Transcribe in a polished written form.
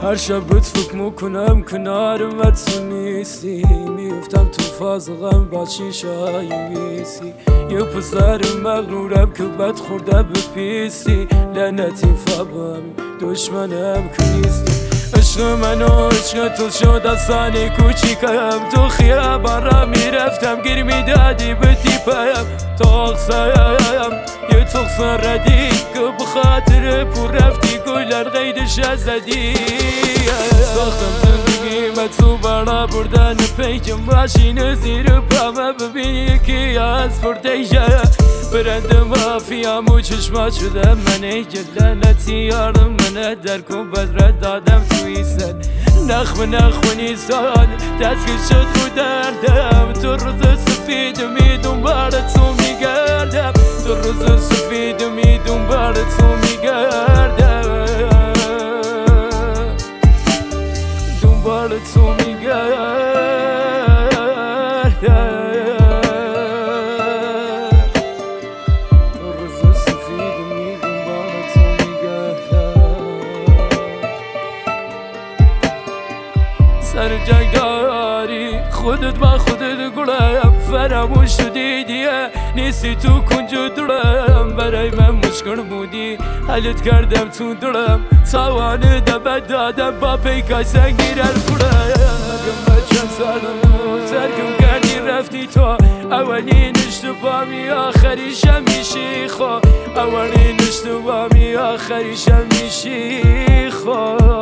هر شب فکر میکنم کنارم و تو نیستی، میفتم تو فاز غم با شیشای ویسی. یه پسر مغرورم که بد خورده به پیستی، لعنتی فبم دشمنم که نیستی. عشق من و عشق تو شد آسانی کوچیکم، تو خیابان را میرفتم گیر میدادی به تیپم. تاقصایم یه تقصا ردی که بخاطر پر رفتی گلر غیدش زدی. ساختم زندگی تو برا بردن پیجم، ماشین زیر پامه ببینی که از پردیجه برند مافیام و چشما شده منه جلالتی یارم منه در کن بدر دادم توی سن نخم نیسان دستگیر شد رو دردم. تو روز سفید می دنبال تو میگردم، تو روز سفید می دنبال تو میگردم، دنبال تو میگردم. سر جنگ داری خودت با خودت گلم، فراموش شدی دیگه نیستی تو کنج دلم. برای من مشکل بودی حلت کردم تو دلم، توانه دبت دادم با پیکای سنگیر الکلم. اگه چند سالم ترکم کردی رفتی تو، اولین اشتباهی آخریشم میشی خو، اولین اشتباهی آخریشم میشی خو.